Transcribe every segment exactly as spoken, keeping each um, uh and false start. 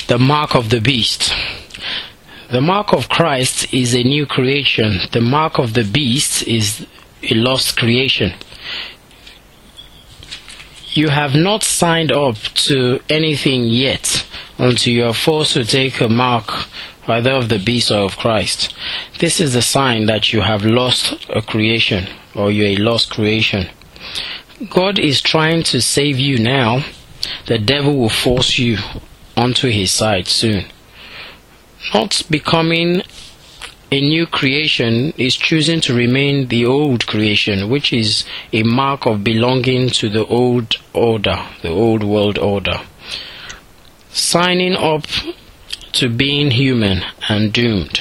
The mark of the beast. The mark of Christ is a new creation. The mark of the beast is a lost creation. You have not signed up to anything yet until you are forced to take a mark either of the beast or of Christ. This is the sign that you have lost a creation, or you're a lost creation. God is trying to save you now. The devil will force you onto his side soon. Not becoming a new creation is choosing to remain the old creation, which is a mark of belonging to the old order, the old world order. Signing up to being human and doomed.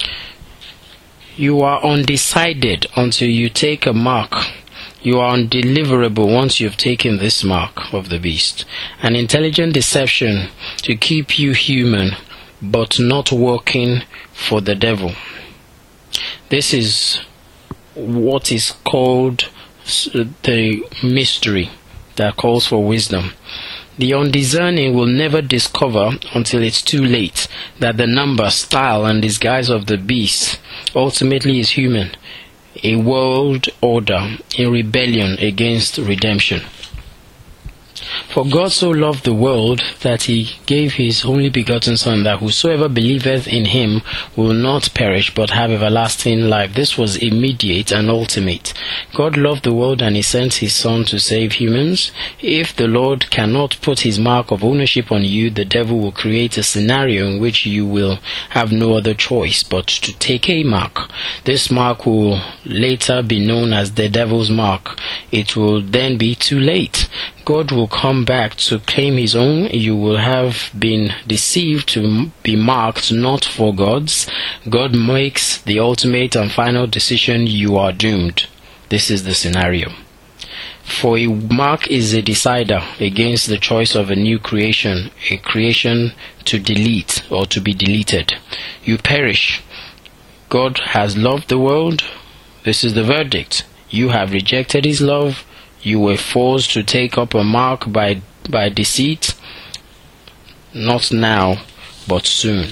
You are undecided until you take a mark. You are undeliverable once you've taken this mark of the beast. An intelligent deception to keep you human, but not working for the devil. This is what is called the mystery that calls for wisdom. The undiscerning will never discover until it's too late that the number, style, and disguise of the beast ultimately is human, a world order in rebellion against redemption. For God so loved the world that he gave his only begotten Son, that whosoever believeth in him will not perish but have everlasting life. This was immediate and ultimate. God loved the world and he sent his Son to save humans. If the Lord cannot put his mark of ownership on you, the devil will create a scenario in which you will have no other choice but to take a mark. This mark will later be known as the devil's mark. It will then be too late. God will come back to claim his own. You will have been deceived to be marked not for God's. God makes the ultimate and final decision. You are doomed. This is the scenario. For a mark is a decider against the choice of a new creation, a creation to delete or to be deleted. You perish. God has loved the world. This is the verdict. You have rejected his love. You were forced to take up a mark by by deceit. Not now, but soon.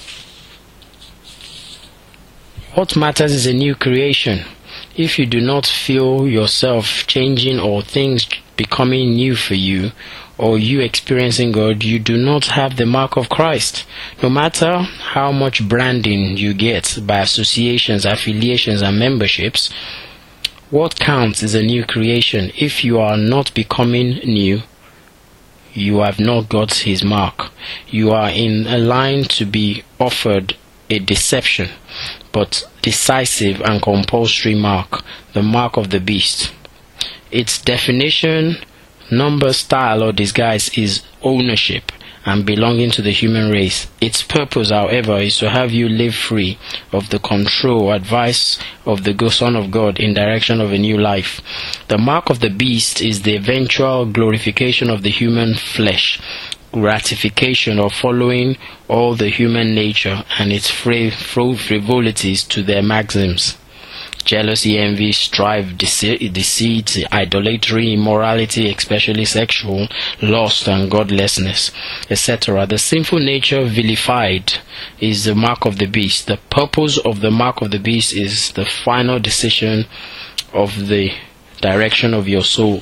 What matters is a new creation. If you do not feel yourself changing or things becoming new for you, or you experiencing God, you do not have the mark of Christ. No matter how much branding you get by associations, affiliations, and memberships, what counts is a new creation. If you are not becoming new, you have not got his mark. You are in a line to be offered a deception, but decisive and compulsory mark, the mark of the beast. Its definition, number, style, or disguise is ownership and belonging to the human race. Its purpose, however, is to have you live free of the control, advice of the Son of God in direction of a new life. The mark of the beast is the eventual glorification of the human flesh, gratification of following all the human nature and its frivolities to their maxims. Jealousy, envy, strife, deceit, idolatry, immorality, especially sexual, lust and godlessness, et cetera. The sinful nature vilified is the mark of the beast. The purpose of the mark of the beast is the final decision of the direction of your soul.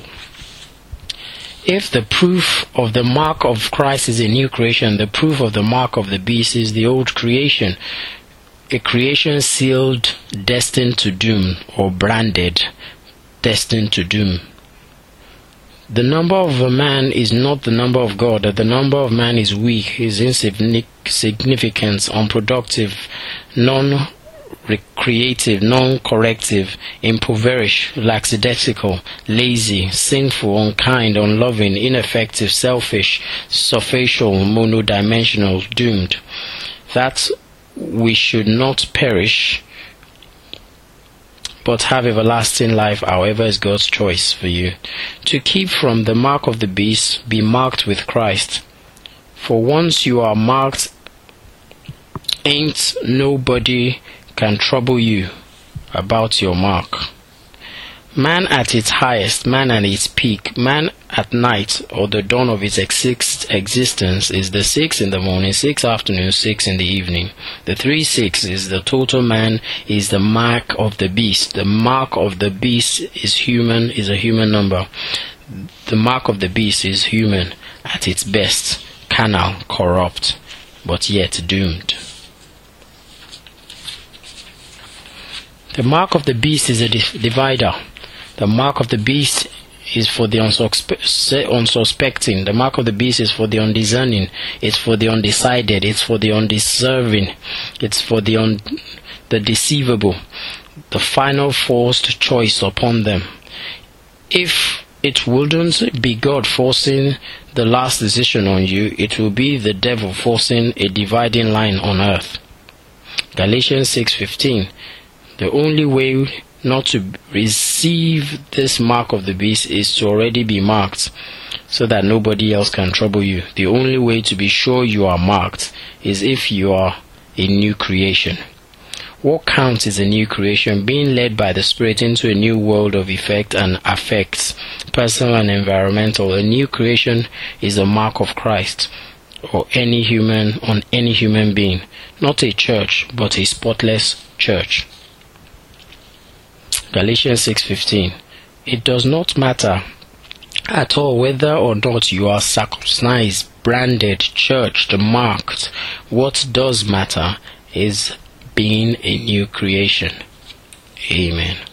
If the proof of the mark of Christ is a new creation, the proof of the mark of the beast is the old creation. A creation sealed, destined to doom, or branded, destined to doom. The number of a man is not the number of God. The number of man is weak, is insignificant, unproductive, non-recreative, non-corrective, impoverished, lackadaisical, lazy, sinful, unkind, unloving, ineffective, selfish, superficial, monodimensional, doomed. That's we should not perish but have everlasting life, however, is God's choice for you. To keep from the mark of the beast, be marked with Christ. For once you are marked, ain't nobody can trouble you about your mark. Man at its highest, man at its peak, man at night, or the dawn of its exist- existence, is the six in the morning, six afternoon, six in the evening. The three six is the total man, is the mark of the beast. The mark of the beast is human, is a human number. The mark of the beast is human at its best, carnal, corrupt, but yet doomed. The mark of the beast is a divider. The mark of the beast is for the unsuspe- unsuspecting. The mark of the beast is for the undiscerning. It's for the undecided. It's for the undeserving. It's for the un- the deceivable. The final forced choice upon them. If it wouldn't be God forcing the last decision on you, it will be the devil forcing a dividing line on earth. Galatians six fifteen. The only way not to receive this mark of the beast is to already be marked, so that nobody else can trouble you. The only way to be sure you are marked is if you are a new creation. What counts is a new creation, being led by the Spirit into a new world of effect and affects, personal and environmental. A new creation is a mark of Christ, or any human, on any human being. Not a church, but a spotless church. Galatians six fifteen. It does not matter at all whether or not you are circumcised, branded, churched, marked. What does matter is being a new creation. Amen.